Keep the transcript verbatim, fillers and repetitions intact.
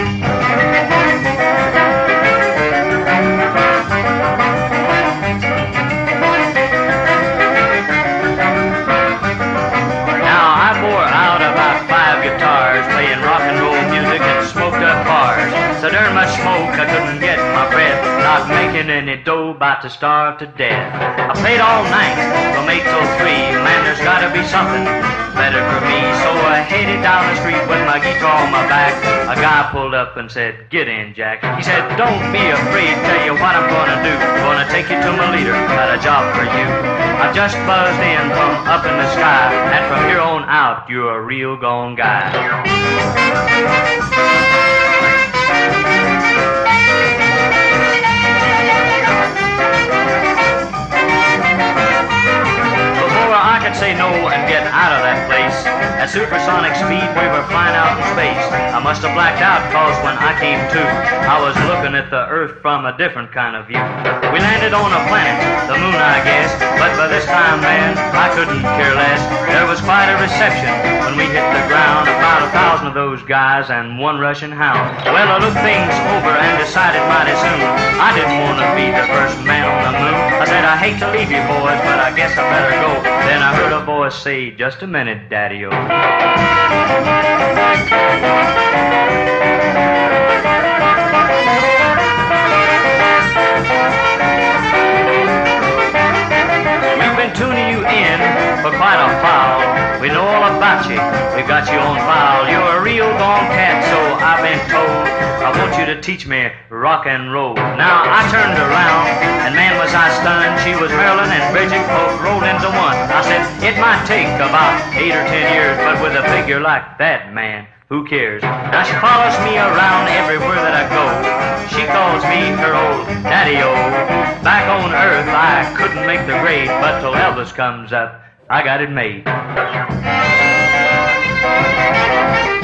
So darn much smoke I couldn't get my breath, not making any dough, about to starve to death. I played all night from eight till three, man there's gotta be something better for me. So I headed down the street with my guitar on my back. A guy pulled up and said, "Get in, Jack." He said, "Don't be afraid, tell you what I'm gonna do. Gonna take you to my leader, got a job for you. I just buzzed in from up in the sky, and from here on out you're a real gone guy." Say no and get out of that place. At supersonic speed we were flying out in space. I must have blacked out cause when I came to, I was looking at the earth from a different kind of view. We landed on a planet, the moon I guess, but by this time, man, I couldn't care less. There was quite a reception when we hit the ground. About a thousand of those guys and one Russian hound. Well, I looked things over and decided mighty soon I didn't want to be the first man on the moon. I said, "I hate to leave you boys, but I guess I better go." Then I heard a voice say, "Just a minute, Daddy-O." We've been tuning you in for quite a while. We know all about you, we got you on file. You're a real gone cat, so I've been told. I want you to teach me rock and roll. Now I turned around, and man was I stunned. She was Marilyn and Bridget both rolled into one. I said, "It might take about eight or ten years, but with a figure like that, man, who cares?" Now she follows me around everywhere that I go. She calls me her old Daddy-O. Back on Earth I couldn't make the grade, but till Elvis comes up, I got it made.